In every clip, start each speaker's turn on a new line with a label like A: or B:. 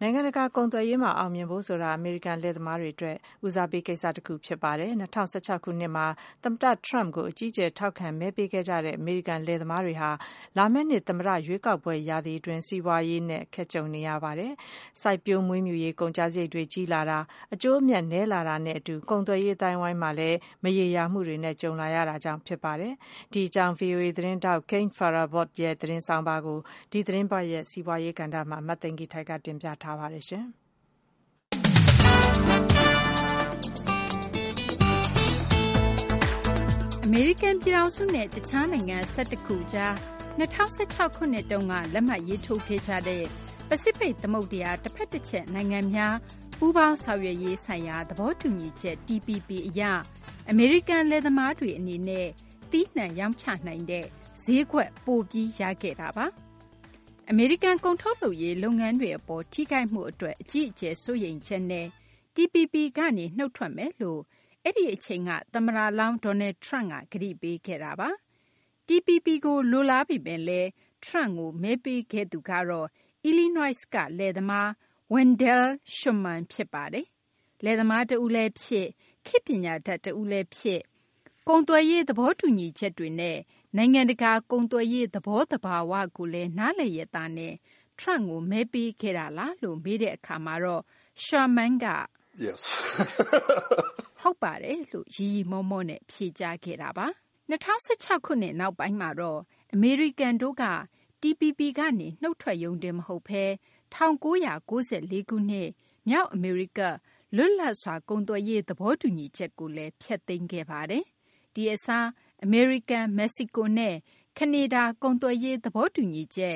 A: နိုင်ငံတကာကုန်သွယ်ရေးမှာအောင်မြင်ဖို့ဆိုတာအမေရိကန်လယ်သမားတွေအတွက်ဦးစားပေးကိစ္စတစ်ခုဖြစ်ပါတယ်။2016 ခုနှစ်မှာသမ္မတ Trump ကိုအကြီးအကျယ်ထောက်ခံမဲပေးခဲ့ကြတဲ့အမေရိကန်လယ်သမားတွေဟာလာမယ့်နှစ်သမ္မတရွေးကောက်ပွဲရာသီအတွင်းစီးပွားရေးနဲ့အခက်ကြုံနေရပါတယ်။စိုက်ပျိုးမွေးမြူရေးကုန်ကျစရိတ်တွေကြီးလာတာအကျိုးအမြတ်နည်းလာတာနဲ့အတူကုန်သွယ်ရေးအတိုင်းဝိုင်းမှာလည်းမရေရာမှုတွေနဲ့ကြုံလာရတာကြောင့်ဖြစ်ပါတယ်။ဒီအကြောင်း VOA သတင်းတောက် Kane Farragut ရဲ့သတင်းဆောင်ပါကိုဒီသတင်းပတ်ရဲ့စီးပွားရေးကဏ္ဍမှာမတ်သိင်္ဂီထိုက်ကတင်ပြထားပါတယ်ရှင်။
B: အမေရိကန်ပြည်ထောင်စုနဲ့တခြားနိုင်ငံ11ခုကြား2016ခုနှစ်တုန်းကလက်မှတ်ရေးထိုးခဲ့ကြတဲ့ပစိဖိတ်သမုဒ္ဒရာတစ်ဖက်တစ်ချက်နိုင်ငံများပူးပေါင်းဆောင်ရွက်ရေးဆိုင်ရာသဘောတူညီချက် TPP အရအမေရိကန်လယ်သမားတွေအနေနဲ့သီးနှံရောင်းချနိုင်တဲ့ဈေးကွက်ပိုပြီးရခဲ့တာပါ။အမေရိကန်ကုန်ထုတ်လုပ်ရေးလုပ်ငန်းတွေအပေါ်ထိခိုက်မှုအတွက်အကြီးအကျယ်စိုးရိမ်ချက်နဲ့ TPP ကနေနှုတ်ထွက်မယ်လို့အဲ့ဒီအချိန်ကသမ္မတလောင်းဒေါ်နယ်ထရန့်ကကတိပေးခဲ့တာပါ။ TPP ကိုလိုလားပေမဲ့လည်းထရန့်ကိုမဲပေးခဲ့သူကတော့ Illinois ကလယ်သမား Wendell Sherman ဖြစ်ပါတယ်။လယ်သမားတဦးလည်းဖြစ်ခေတ်ပညာတတ်တဦးလည်းဖြစ်ကုန်သွယ်ရေးသဘောတူညီချက်တွေနဲ့နိုင်ငံတကာကုန်သွယ်ရေးသဘောတဘာဝကိုလည်းနားလည်ရတာနဲ့ထရန့်ကိုမဲပေးခဲ့တာလားလို့မေးတဲ့အခါမှာတော့ Sherman က
C: Yes
B: ဟုတ်ပါတယ်လို့ရီရီမောမောနဲ့ဖြေကြားခဲ့တာပါ2016ခုနှစ်နောက်ပိုင်းမှာတော့အမေရိကန်တို့က TPP ကနေနှုတ်ထွက်ရုံတင်မဟုတ်ဘဲ1994ခုနှစ်မြောက်အမေရိကလွတ်လပ်စွာကုန်သွယ်ရေးသဘောတူညီချက်ကိုလည်းဖျက်သိမ်းခဲ့ပါတယ်ဒီအစားအမေရိကန်မက္ကဆီကိုနဲ့ကနေဒါကုန်သွယ်ရေးသဘောတူညီချက်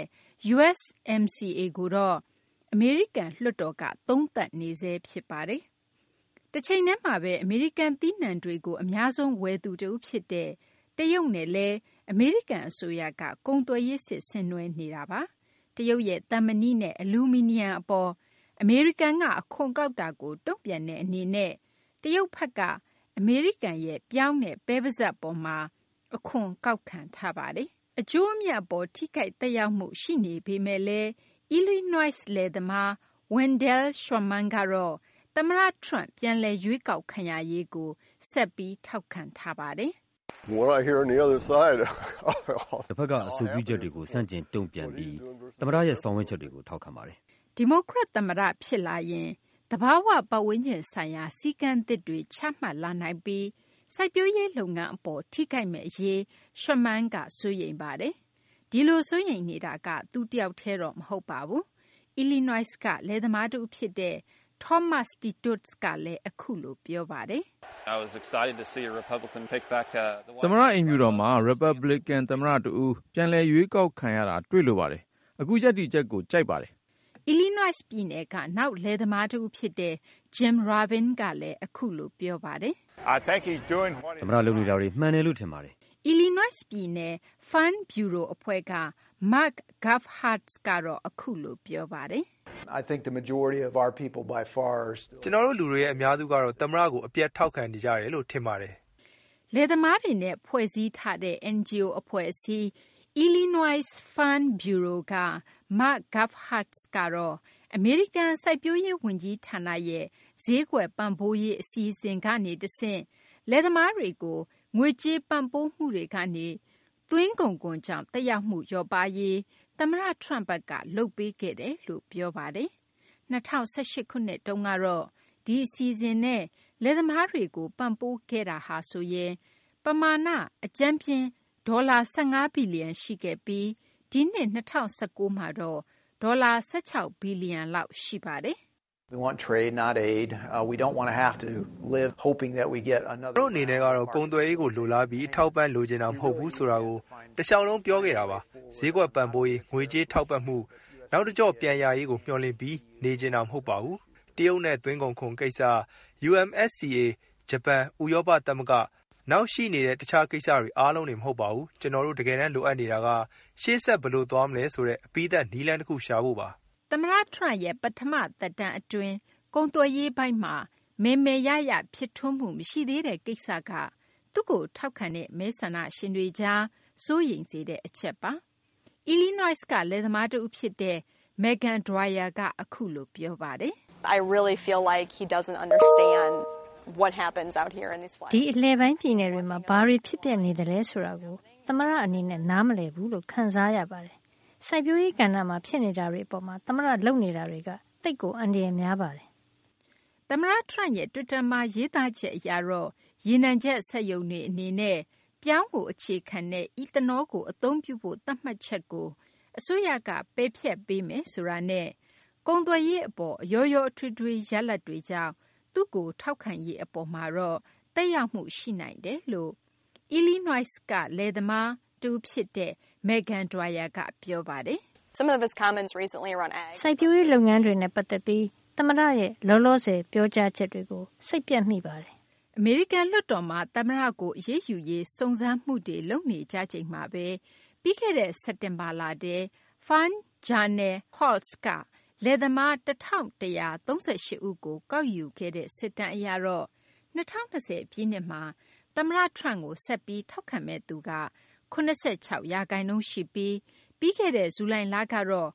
B: USMCA ကိုတော့အမေရိကန်လွှတ်တော်ကသုံးသပ်နေဆဲဖြစ်ပါတယ်။တစ်ချိန်တည်းမှာပဲအမေရိကန်သီးနှံတွေကိုအများဆုံးဝယ်သူတဦးဖြစ်တဲ့တရုတ်နဲ့လည်းအမေရိကန်အစိုးရကကုန်သွယ်ရေးစစ်ဆင်နွှဲနေတာပါ။တရုတ်ရဲ့သံမဏိနဲ့အလူမီနီယံအပေါ်အမေရိကန်ကအခွန်ကောက်တာကိုတုံ့ပြန်တဲ့အနေနဲ့တရုတ်ဘက်ကအမေရိကန်ရဲ့ပြောင်းတဲ့ပဲပါစပ်ပေါ်မှာအခွန်ကောက်ခံထားပါတယ်။အကျိုးအမြတ်ပေါ်ထိခိုက်သက်ရောက်မှုရှိနေပေမဲ့လည်း Illinois လယ်သမား Wendell Sherman ကတော့သမ္မတထရန့်ပြန်လည်ရွေးကောက်ခံရရေးကိုဆက်ပြီးထောက်ခံထားပါတယ်။
C: What I hear on the other side
D: တစ်ဖက်ကအဆိုပြုချက်တွေကိုစန့်ကျင်တုံ့ပြန်ပြီးသမ္မတရဲ့ဆောင်ရွက်ချက်တွေကိုထောက်ခံပါတယ်
B: ။ဒီမိုကရက်သမ္မတဖြစ်လာရင်သဘာဝပတ်ဝန်းကျင်ဆိုင်ရာစည်းကမ်းသစ်တွေချမှတ်လာနိုင်ပြီးစိုက်ပျိုးရေးလုပ်ငန်းအပေါ်ထိခိုက်မဲ့အရေးရှမန်ကစိုးရိမ်ပါတယ်။ဒီလိုစိုးရိမ်နေတာကသူတယောက်တည်းတော့မဟုတ်ပါဘူး။ Illinois ကလယ်သမားတူဖြစ်တဲ့ Thomas Stitutz ကလည်းအခုလိုပြောပါတယ်။
E: I was excited to see a Republican take back the
F: သမ္မတအိမ်ဖြူတော်မှာ Republican သမ္မတတူပြန်လည်ရွေးကောက်ခံရတာတွေ့လို့ပါတယ်။အခုရပ်တည်ချက်ကိုကြိုက်ပါတယ်
B: ။ Illinois ပြည်နယ်ကနောက်လယ်သမားတူဖြစ်တဲ့ Jim Rabin ကလည်းအခုလိုပြောပါတယ်
E: ။ I think he's doing what
D: သမ္မတလုပ်နေတာတွေမှန်တယ်လို့ထင်ပါတယ်
B: ။ Illinois ပြည်နယ် Farm Bureau အဖွဲ့က Mark Gafhardt ကတော့အခုလိုပြောပါတယ်
G: ။ I think the majority of our people by far
H: ကျွန်တော်တို့လူတွေရဲ့အများစုကတော့သမ္မတကိုအပြတ်ထောက်ခံနေကြတယ်လို့ထင်ပါတယ်
B: ။လယ်သမားတွေနဲ့ဖွဲ့စည်းထားတဲ့ NGO အဖွဲ့အစည်း Illinois Farm Bureau က Mark Gafhardt ကတော့အမေရိကန်စိုက်ပျိုးရေးဝန်ကြီးဌာနရဲ့ဈေးကွက်ပံ့ပိုးရေးအစီအစဉ်ကနေတဆင့်လယ်သမားတွေကိုငွေကြေးပံ့ပိုးမှုတွေကနေသွင်းကုန်ခွန်ကြောင့်တက်ရောက်မှုလျော့ပါးရေးသမ္မတထရန့်ဘက်ကလုပ်ပေးခဲ့တယ်လို့ပြောပါတယ်။2018ခုနှစ်တုန်းကတော့ဒီအစီအစဉ်နဲ့လယ်သမားတွေကိုပံ့ပိုးခဲ့တာဟာဆိုရင်ပမာဏအကြမ်းဖျင်းဒေါ်လာ15ဘီလီယံရှိခဲ့ပြီးဒီနှစ်2019မှာတော့ဒေါ်လာ16ဘီလီယံလောက်ရှိပါတယ်။
G: We want trade not aid. We don't want to have to live hoping that we get another
H: တို့အနေနဲ့ကတော့ကုန်သွယ်ရေးကိုလိုလားပြီးထောက်ပံ့လိုချင်တာမဟုတ်ဘူးဆိုတာကိုတခြားလုံးပြောခဲ့တာပါဈေးကွက်ပံ့ပိုးရေးငွေကြေးထောက်ပံ့မှုနောက်တစ်ကြော့ပြန်ရရေးကိုမျှော်လင့်ပြီးနေချင်တာမဟုတ်ပါဘူးတရုတ်နဲ့သွင်းကုန်ခွန်ကိစ္စ UMSCA ဂျပန်ဥရောပသမဂ္ဂနောက်ရှိနေတဲ့တခြားကိစ္စတွေအားလုံးတွေမဟုတ်ပါဘူးကျွန်တော်တို့တကယ်တမ်းလိုအပ်နေတာကရှေ့ဆက်ဘယ်လိုသွားမလဲဆိုတဲ့အပိသက်နီးလန်းတစ်ခုရှာဖို့ပါ
B: သမ္မတထရန့်ရဲ့ပထမသက်တမ်းအတွင်းကုန်သွယ်ရေးပိုင်းမှာမေရဖြစ်ထွန်းမှုမရှိသေးတဲ့ကိစ္စကသူ့ကိုထောက်ခံတဲ့မဲဆန္ဒရှင်တွေကြားစိုးရိမ်စေတဲ့အချက်ပါ။ Illinois ကလယ်သမားတူဖြစ်တဲ့ Megan Dwyer ကအခုလိုပြောပါတယ်
C: I really feel like he doesn't understand what happens out here in these flats.
I: ဒီအလဲပိုင်းပြည်နယ်တွေမှာဘာတွေဖြစ်ပျက်နေတယ်လဲဆိုတာကိုသမရအနေနဲ့နားမလည်ဘူးလို့ခံစားရပါတယ်။စိုက်ပျိုးရေးကဏ္ဍမှာဖြစ်နေတာတွေအပေါ်မှာသမရလုပ်နေတာတွေကတိတ်ကိုအန္တရာယ်များပါတယ်
B: ။သမရ Trump ရဲ့ Twitter မှာရေးသားချက်အရတော့ရေနံချက်ဆက်ယုံတွေအနေနဲ့ပြောင်းကိုအခြေခံတဲ့ ethanol ကိုအသုံးပြုဖို့သတ်မှတ်ချက်ကိုအစိုးရကပယ်ဖျက်ပေးမယ်ဆိုတာနဲ့ကုန်သွယ်ရေးအပေါ်အရောရောအထွေထွေရလဒ်တွေကြောင့်သူ့ကိုထောက်ခံရေးအပေါ်မှာတော့တက်ရောက်မှုရှိနိုင်တယ်လို့ Illinois ကလယ်သမားတူဖြစ်တဲ့ Megan Dwyer ကပြောပါတယ်
C: Some of his comments recently around ag.
I: စိုက်ပျိုးရေးလုပ်ငန်းတွေနဲ့ပတ်သက်ပြီးသမရရဲ့လောလောဆယ်ပြောကြားချက်တွေကိုစိတ်ပြတ်မိပါတယ်
B: အမေရိကန်လွှတ်တော်မှာသမရကိုအရေးယူရေးစုံစမ်းမှုတွေလုပ်နေကြချိန်မှာပဲပြီးခဲ့တဲ့စက်တင်ဘာလတည်း Farm Journal Halls ကလယ်သမား1138ဦးကိုကောက်ယူခဲ့တဲ့စစ်တမ်းအရတော့2020ပြည့်နှစ်မှာသမရ Trump ကိုဆက်ပြီးထောက်ခံမဲ့သူက86%ရှိပြီးခဲ့တဲ့ဇူလိုင်လကတော့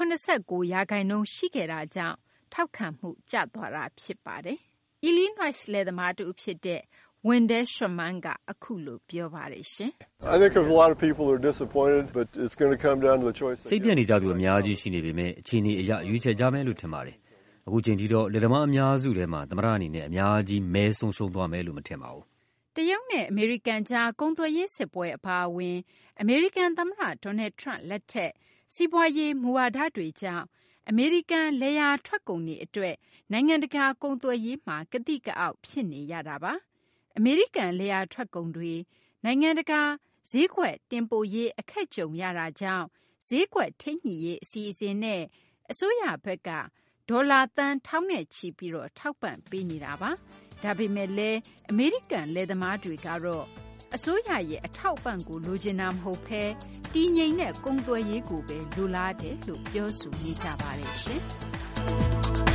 B: 89%ရှိခဲ့တာကြောင့်ထောက်ခံမှုကျသွားတာဖြစ်ပါတယ်။ Illinois လယ်သမားတူဖြစ်တဲ့ Wendell Sherman ကအခုလိုပြောပါတယ်ရှင်
J: I think a lot of people are disappointed, but it's going to come down to the choice.
D: စိတ်ပြတ်နေကြသူအများကြီးရှိနေပေမဲ့အခြေအနေအရရွေးချယ်ကြမယ်လို့ထင်ပါတယ်။အခုချိန်ထိတော့လယ်သမားအများစုထဲမှာသမရအနေနဲ့အများကြီးမဲဆုံးရှုံးသွားမယ်လို့မထင်ပါဘူး
B: ။တရုတ်နဲ့အမေရိကန်ကြားကုန်သွယ်ရေးစစ်ပွဲအပါအဝင်အမေရိကန်သမ္မတ Donald Trump လက်ထက်စီးပွားရေးမူဝါဒတွေကြောင့်အမေရိကန်လယ်ယာထွက်ကုန်တွေအတွက်နိုင်ငံတကာကုန်သွယ်ရေးမှာကတိကအောက်ဖြစ်နေရတာပါ။အမေရိကန်လယ်ယာထွက်ကုန်တွေနိုင်ငံတကာဈေးကွက်တင်ပို့ရေးအခက်ကြုံရတာကြောင့်ဈေးကွက်ထိန်းညှိရေးအစီအစဉ်နဲ့အစိုးရဘက်ကဒေါ်လာသန်းထောင်နဲ့ချီပြီးတော့ထောက်ပံ့ပေးနေတာပါ။ဒါပေမဲ့လည်းအမေရိကန်လယ်သမားတွေကတော့အစိုးရရဲ့အထောက်အပံ့ကိုလိုချင်တာမဟုတ်ဘဲတည်ငြိမ်တဲ့ကုန်သွယ်ရေးကိုပဲလိုလားတယ်လို့ပြောဆိုနေကြပါတယ်ရှင်။